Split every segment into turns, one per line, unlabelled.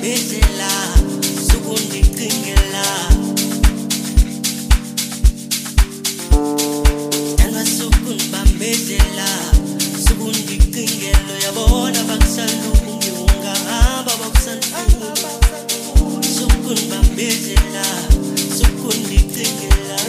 bambezela sukundicingela tandwa sukundibambezela sukundicingela uyabona bakusalungi ungahamba bakusalungi sukundibambezela sukundicingela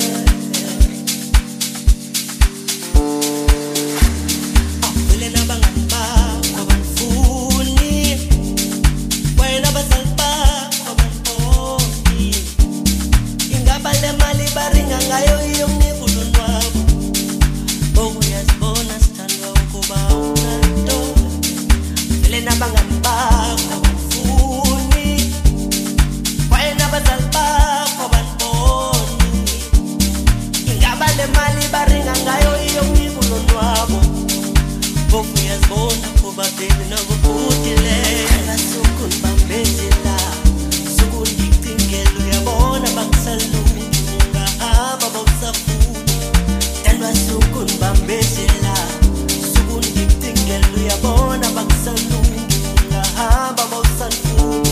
awuvele nabangani bakho abanifuni wena abazali bakho abaniboni ingaba le mali baringa ngayo iyomnika ulonwabo bokuyazibona sithandwa ukuba unanto vele nabangani bakho abanifuni wena abazali bakho abaniboni ingaba le mali baringa ngayo iyomnika ulonwabo bokuyazibona kuba baby nakubhutile ngasukundibambezela sukundicingela uyabona bakusalungi ungahamba bawusafuna tandwa sukundibambezela sukundicingela uyabona bakusalungi ungahamba bawusafuna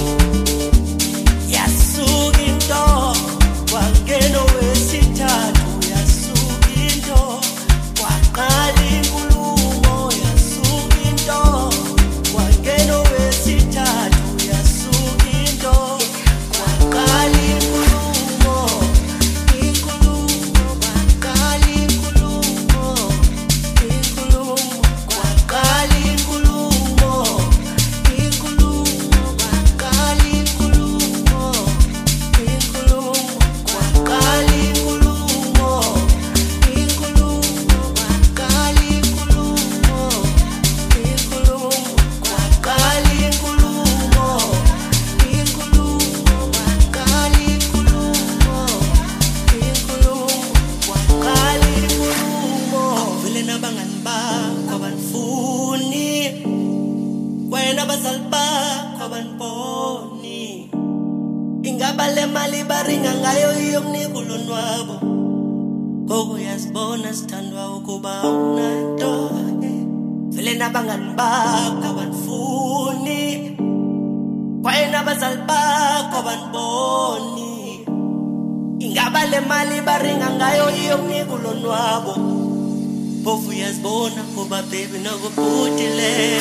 yasuka into kwangena owesithathu yasuka into kwaqala inkulumo yasuka into kwangena owesithathu yasuka into kwaqala inkulumo kwaqala inkulumo kwaqala inkulumo kwaqala inkulumo kwaqala inkulumo kwaqala inkulumo kwaqala inkulumo kwaqala inkulumo awuvele nabangani bakho abanifuni wena abazali bakho abaniboni ingaba le mali baringa ngayo iyokunika ulonwabo bokuyazibona sithandwa ukuba unanto vele nabangani bakho abanifuni wena abazali bakho abaniboni ingaba le mali baringa ngayo iyokunika ulonwabo bokuyazibona kuba baby nakubhutile